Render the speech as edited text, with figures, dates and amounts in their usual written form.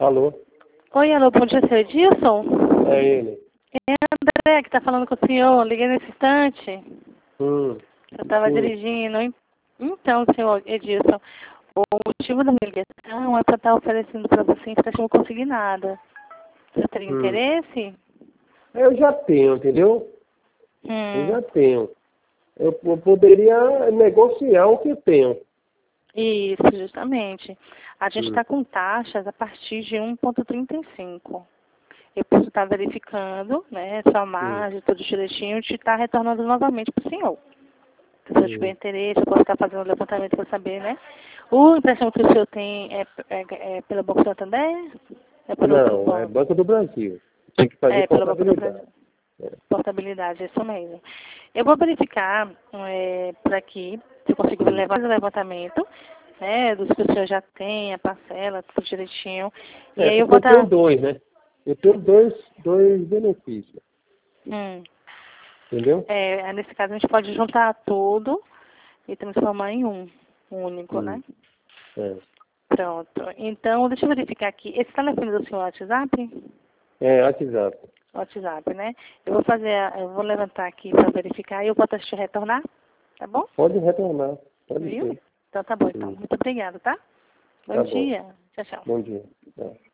Alô? Oi, alô, bom dia, seu Edilson? É ele. É André que está falando com o senhor, liguei nesse instante. Eu estava Sim. dirigindo. Então, senhor Edilson, o motivo da minha ligação é para estar oferecendo para você empréstimo consignado. Você teria interesse? Eu já tenho, entendeu? Eu já Hum, tenho. Eu poderia negociar o que eu tenho. isso, justamente. A gente está com taxas a partir de 1,35. Eu posso estar verificando, né, sua margem, tudo direitinho, e te estar retornando novamente para o senhor. Se eu tiver interesse, eu posso estar fazendo um levantamento para saber, né? O empréstimo que o senhor tem é pela Banco Santander? É pelo outro Não, é banco? Banco do Brasil. Tem que fazer Pelo Banco do portabilidade. Brasil. Portabilidade, é isso mesmo. Eu vou verificar por aqui, se eu consigo levar o levantamento, né, dos que o senhor já tem, a parcela, tudo direitinho. E aí eu Porque vou eu tenho estar... dois, né? Eu tenho dois benefícios. Entendeu? nesse caso, a gente pode juntar tudo e transformar em um único, né? É. Pronto. Então, deixa eu verificar aqui. Esse telefone do senhor é WhatsApp? É, WhatsApp. WhatsApp, né? Eu vou levantar aqui para verificar e eu posso te retornar, tá bom? Pode retornar. Pode Viu? ser. Então tá bom, então. Muito obrigada, tá? Bom Tá bom. dia. Tchau, tchau. Bom dia. É.